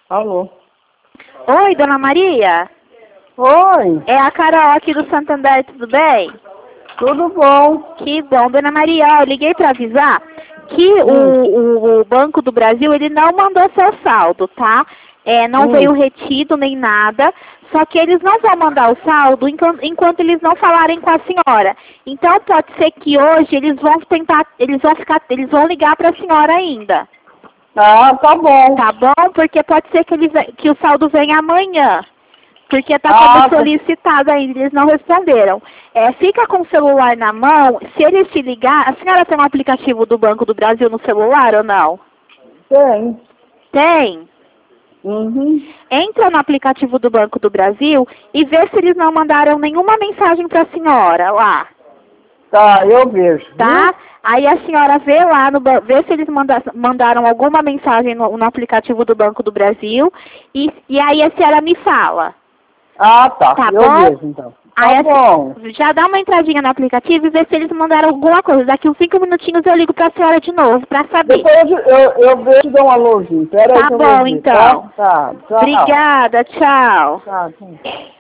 Alô? Oi, Dona Maria? Oi, É a Carol aqui do Santander, tudo bem? tudo bom? Que bom, Dona Maria, ó, eu liguei para avisar que o Banco do Brasil, ele não mandou seu saldo, tá? Não veio retido nem nada, só que eles não vão mandar o saldo enquanto eles não falarem com a senhora. Então pode ser que hoje eles vão ligar para a senhora ainda. Ah, tá bom. Tá bom? Porque pode ser que o saldo venha amanhã. Porque está Ah, sendo solicitado ainda, eles não responderam. Fica com o celular na mão, se eles te ligar, a senhora tem um aplicativo do Banco do Brasil no celular ou não? tem. Tem? Uhum. Entra no aplicativo do Banco do Brasil e vê se eles não mandaram nenhuma mensagem para a senhora lá. Tá, eu vejo. Tá? Aí a senhora vê lá, vê se eles mandaram alguma mensagem no aplicativo do Banco do Brasil e aí a senhora me fala. Ah, tá. Tá Eu bom? vejo, então. Aí Tá bom. já dá uma entradinha no aplicativo e vê se eles mandaram alguma coisa. Daqui uns 5 minutinhos eu ligo pra senhora de novo, pra saber. Depois eu vejo e dou um alôzinho. Pera aí Tá que eu vou bom, ver, então. tá? Tá, tchau. Obrigada, tchau. Tá, tchau.